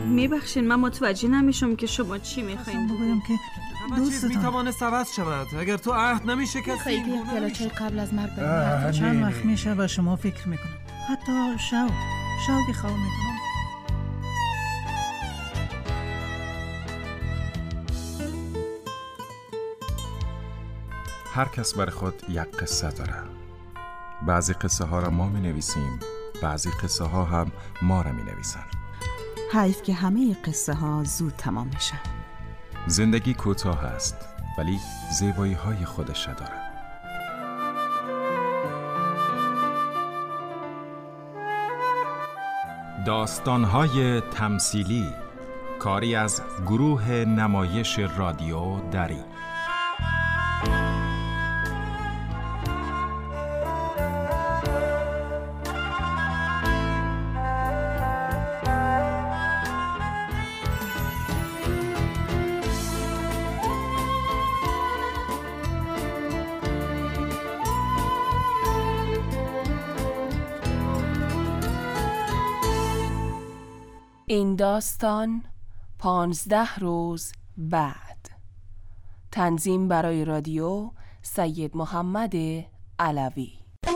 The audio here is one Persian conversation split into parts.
میبخشین من متوجه نمیشم که شما چی میخواین بگویم که دوستتان میتوانست عوض شود اگر تو عهد نمیشکستی. خیلی پیاله چای قبل از مرگ بریم. چند وقت میشه و شما فکر میکنم حتی شوقی خواه میکنم. هر کس برای خود یک قصه داره. بعضی قصه ها را ما می نویسیم، بعضی قصه ها هم ما را می نویسن. حیف که همه قصه ها زود تمام میشن. زندگی کوتاه است ولی زیبایی های خودش داره. داستان های تمثیلی، کاری از گروه نمایش رادیو دری. این داستان 15 روز بعد. تنظیم برای رادیو سید محمد علوی.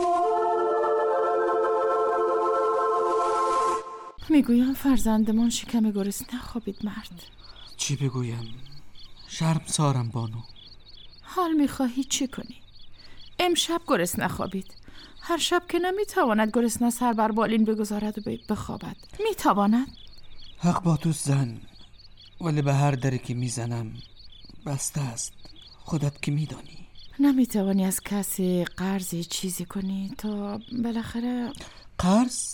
میگویم فرزندمان شکم گرسنه نخوابید مرد. چی بگویم؟ شرمسارم بانو. حال میخواهی چی کنی؟ امشب گرسنه نخوابید. هر شب که نمیتواند گرسنه سر بر بالین بگذارد و بخوابد. میتواند؟ حق با تو زن، ولی به هر دری که میزنم بسته است. خودت که میدانی. نمیتوانی از کسی قرضی چیزی کنی تا بالاخره؟ قرض؟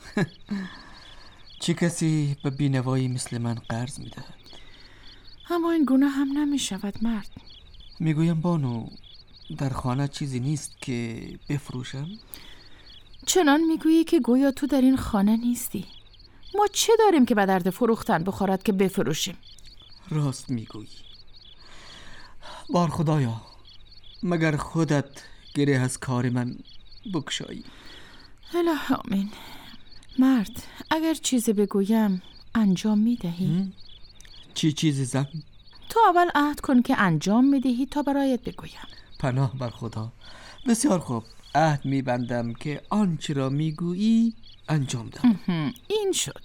چه کسی به بینوایی مثل من قرض میدهد؟ اما این گونه هم نمیشود مرد. میگویم بانو، در خانه چیزی نیست که بفروشم؟ چنان میگویی که گویا تو در این خانه نیستی. ما چه داریم که به درد فروختن بخورد که بفروشیم؟ راست میگویی. بار خدایا، مگر خودت گره از کار من بکشایی. اله آمین. مرد، اگر چیزی بگویم انجام میدهی؟ چی چیزی زن؟ تو اول عهد کن که انجام میدهی تا برایت بگویم. پناه بر خدا. بسیار خوب، عهد میبندم که آنچه را میگویی انجام دهم. این شد.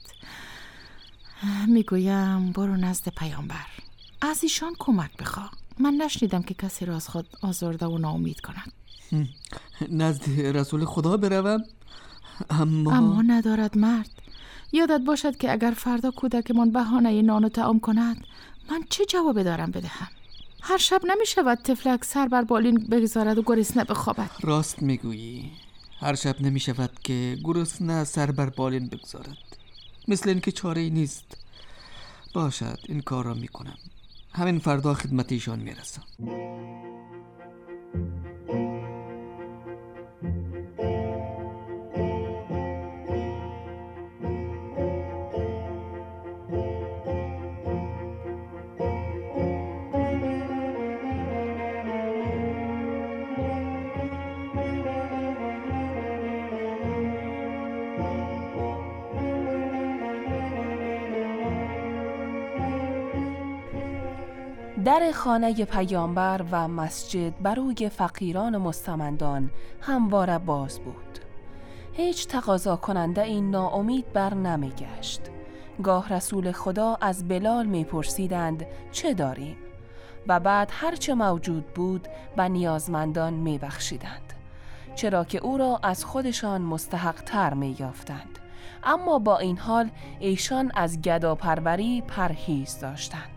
میگویم برو نزد پیامبر، از ایشان کمک بخواه. من نشنیدم که کسی را از خود آزرده و ناامید کند. نزد رسول خدا بروم؟ اما ندارد مرد. یادت باشد که اگر فردا کودکمان بهانه نان و طعام کند، من چه جواب دارم بدهم؟ هر شب نمی شود طفلک سر بر بالین بگذارد و گرسنه بخوابد. راست میگویی. هر شب نمی شود که گرسنه سر بر بالین بگذارد. مثل این که چاره ای نیست. باشد، این کار را میکنم. همین فردا خدمت ایشان میرسم. در خانه پیامبر و مسجد برای فقیران و مستمندان همواره باز بود. هیچ تقاضا کننده این ناامید بر نمیگشت. گاه رسول خدا از بلال میپرسیدند چه داریم؟ و بعد هرچه موجود بود به نیازمندان میبخشیدند، چرا که او را از خودشان مستحق تر میافتند. اما با این حال ایشان از گداپروری پرهیز داشتند.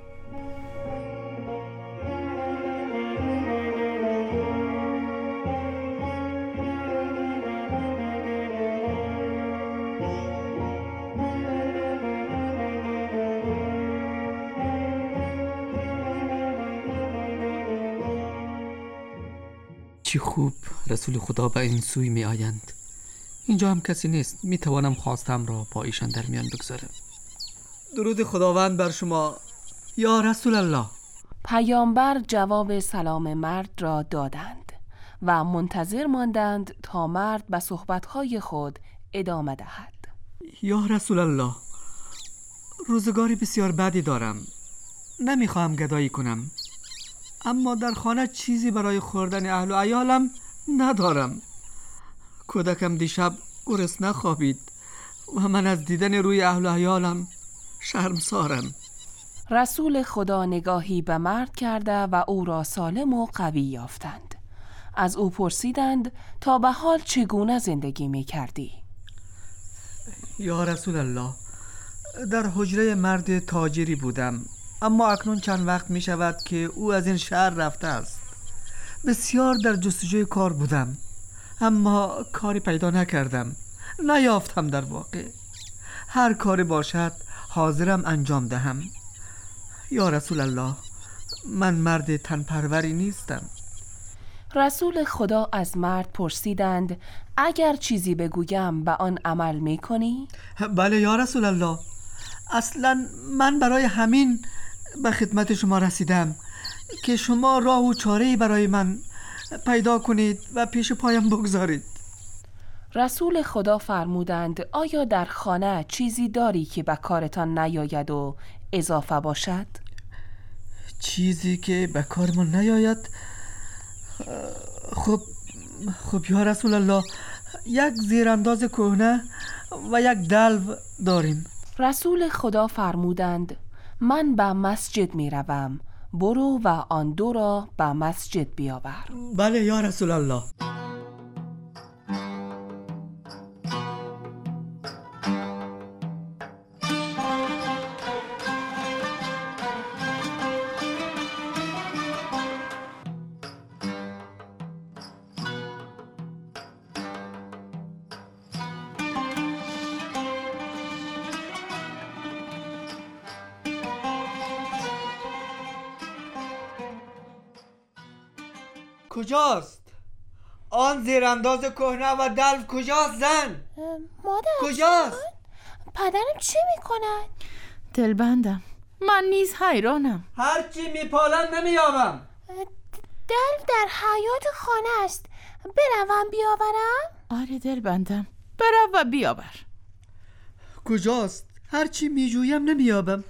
چی خوب رسول خدا به این سوی می آیند. اینجا هم کسی نیست. می توانم خواستم را با ایشان در میان بگذارم. درود خداوند بر شما یا رسول الله. پیامبر جواب سلام مرد را دادند و منتظر ماندند تا مرد به صحبتهای خود ادامه دهد. یا رسول الله، روزگاری بسیار بدی دارم. نمیخواهم گدایی کنم، اما در خانه چیزی برای خوردن اهل و عیالم ندارم. کودکم دیشب گرسنه خوابید و من از دیدن روی اهل و عیالم شرمسارم. رسول خدا نگاهی به مرد کرده و او را سالم و قوی یافتند. از او پرسیدند تا به حال چگونه زندگی می کردی؟ یا رسول الله، در حجره مرد تاجری بودم، اما اکنون چند وقت می شود که او از این شهر رفته است. بسیار در جستجوی کار بودم، اما کاری پیدا نکردم، نیافتم. در واقع هر کاری باشد حاضرم انجام دهم. یا رسول الله، من مرد تنپروری نیستم. رسول خدا از مرد پرسیدند اگر چیزی بگویم به آن عمل می کنی؟ بله یا رسول الله، اصلا من برای همین به خدمت شما رسیدم که شما راه و چاره‌ای برای من پیدا کنید و پیش پایم بگذارید. رسول خدا فرمودند آیا در خانه چیزی داری که به کارتان نیاید و اضافه باشد؟ چیزی که به کار من نیاید؟ خب یا رسول الله، یک زیرانداز کهنه و یک دلو داریم. رسول خدا فرمودند من به مسجد می روم، برو و آن دو را به مسجد بیاور. بله یا رسول الله. کجاست؟ آن زیرانداز کهنه و دلو کجاست زن؟ مادر کجاست؟ پدرم چی میکنن؟ دلبندم، من نیز حیرانم. هرچی میپالن نمیابم. دلو در حیاط خانه است، بروم بیاورم؟ آره دلبندم، برو و بیاور. کجاست؟ هرچی میجویم نمیابم.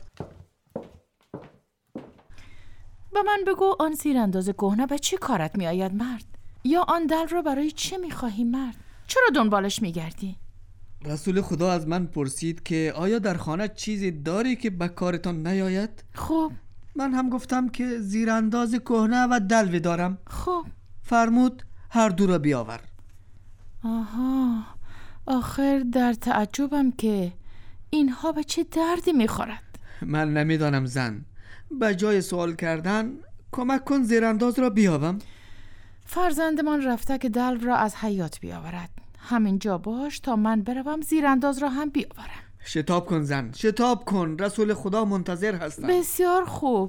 به من بگو آن زیرانداز کهنه به چی کارت می آید مرد؟ یا آن دلو را برای چه می خواهی مرد؟ چرا دنبالش می گردی؟ رسول خدا از من پرسید که آیا در خانه چیزی داری که به کارتان نیاید؟ خب من هم گفتم که زیرانداز کهنه و دلو دارم. خب فرمود هر دو را بیاور. آها، آخر در تعجبم که اینها به چه دردی می خورد. من نمیدانم زن، به جای سوال کردن کمک کن زیرانداز را بیابم. فرزندمان رفته که دلو را از حیاط بیاورد. همینجا باش تا من بروم زیرانداز را هم بیاورم. شتاب کن زن، شتاب کن، رسول خدا منتظر هستم. بسیار خوب.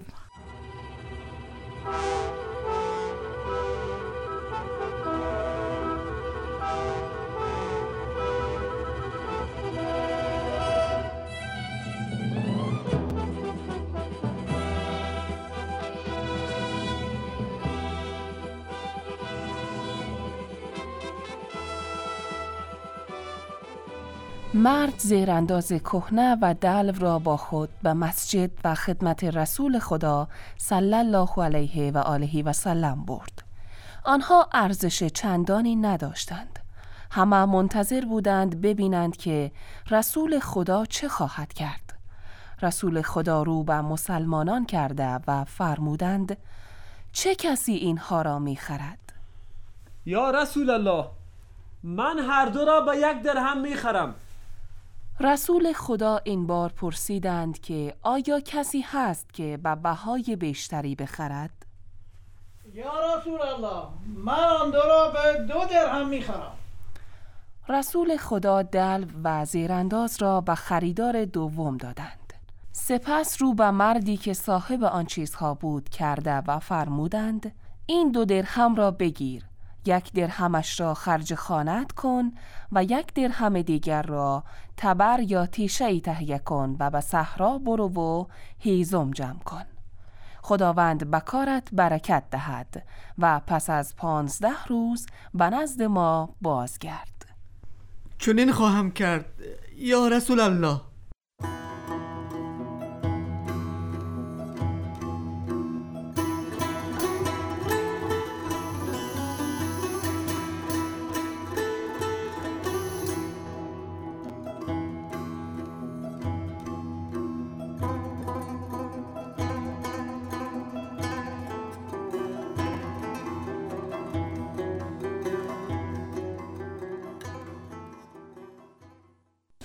مرد زیرانداز کهنه و دلو را با خود به مسجد و خدمت رسول خدا صلی الله علیه و آله و سلم برد. آنها ارزش چندانی نداشتند. همه منتظر بودند ببینند که رسول خدا چه خواهد کرد. رسول خدا رو به مسلمانان کرده و فرمودند چه کسی اینها را می خرد؟ یا رسول الله، من هر دو را به 1 درهم می خرم. رسول خدا این بار پرسیدند که آیا کسی هست که به بهای بیشتری بخرد؟ یا رسول الله، من آن دو را به 2 درهم میخرم. رسول خدا دلو و زیرانداز را به خریدار دوم دادند. سپس رو به مردی که صاحب آن چیزها بود کرده و فرمودند این 2 درهم را بگیر، 1 درهمش را خرج خانه‌ات کن و 1 درهم دیگر را تبر یا تیشه‌ای تهیه کن و به صحرا برو و هیزم جمع کن. خداوند به کارت برکت دهد و پس از 15 روز به نزد ما بازگرد. چنین خواهم کرد یا رسول الله.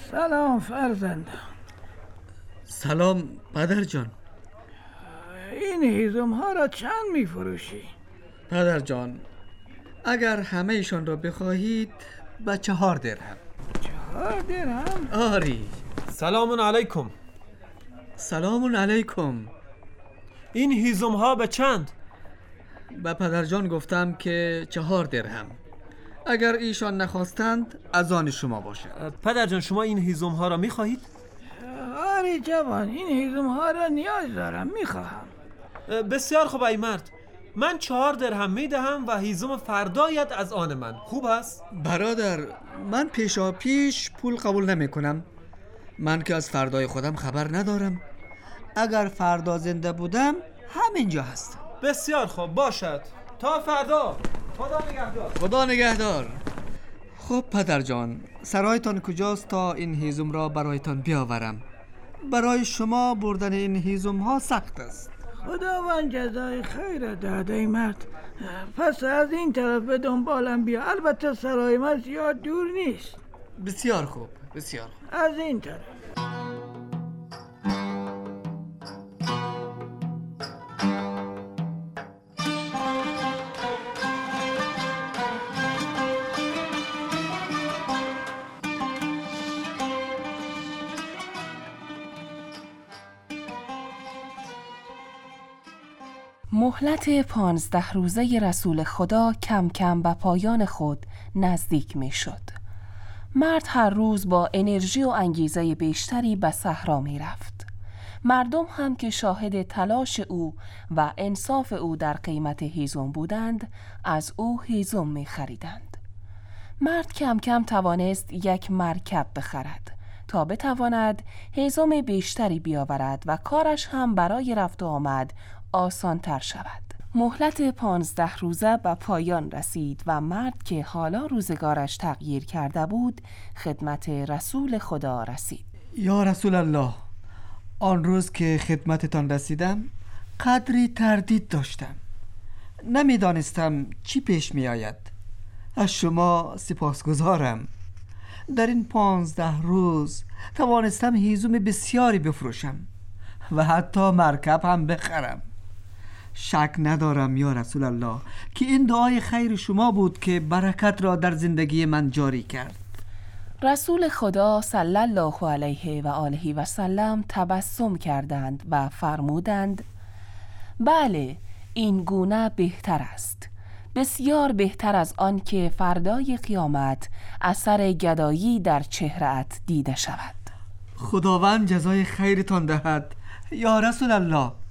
سلام فرزند. سلام پدر جان. این هیزم ها را چند میفروشی؟ پدر جان اگر همه ایشان را بخواهید به 4 درهم. 4 درهم؟ آری. سلام علیکم. سلام علیکم. این هیزم ها به چند؟ به پدر جان گفتم که 4 درهم. اگر ایشان نخواستند از آن شما باشد. پدر جان شما این هیزم ها را میخواهید؟ آری جوان، این هیزم ها را نیاز دارم، میخواهم. بسیار خوب ای مرد، من 4 درهم میدهم و هیزم فردایت از آن من. خوب است؟ برادر من پیشا پیش پول قبول نمی کنم. من که از فردای خودم خبر ندارم. اگر فردا زنده بودم همینجا هستم. بسیار خوب باشد، تا فردا. خدا نگهدار. خدا نگهدار. خب پدر جان سرایتان کجاست تا این هیزم را برایتان بیاورم؟ برای شما بردن این هیزم ها سخت است. خداوند جزای خیر داده ای مرد. پس از این طرف به دنبالم بیا. البته سرای ما زیاد دور نیست. بسیار خوب، بسیار خوب. از این طرف. مهلت 15 روزه رسول خدا کم کم به پایان خود نزدیک می شد. مرد هر روز با انرژی و انگیزه بیشتری به صحرا می رفت. مردم هم که شاهد تلاش او و انصاف او در قیمت هیزم بودند از او هیزم می خریدند. مرد کم کم توانست یک مرکب بخرد تا بتواند هیزم بیشتری بیاورد و کارش هم برای رفت و آمد آسان تر شود. مهلت 15 روزه به پایان رسید و مرد که حالا روزگارش تغییر کرده بود خدمت رسول خدا رسید. یا رسول الله، آن روز که خدمتتان رسیدم قدری تردید داشتم. نمیدانستم چی پیش می آید. از شما سپاسگزارم. در این 15 روز توانستم هیزم بسیاری بفروشم و حتی مرکب هم بخرم. شک ندارم یا رسول الله که این دعای خیر شما بود که برکت را در زندگی من جاری کرد. رسول خدا صلی الله علیه و آله و سلم تبسم کردند و فرمودند بله این گونه بهتر است، بسیار بهتر از آن که فردای قیامت اثر گدایی در چهره‌ات دیده شود. خداوند جزای خیرتان دهد یا رسول الله.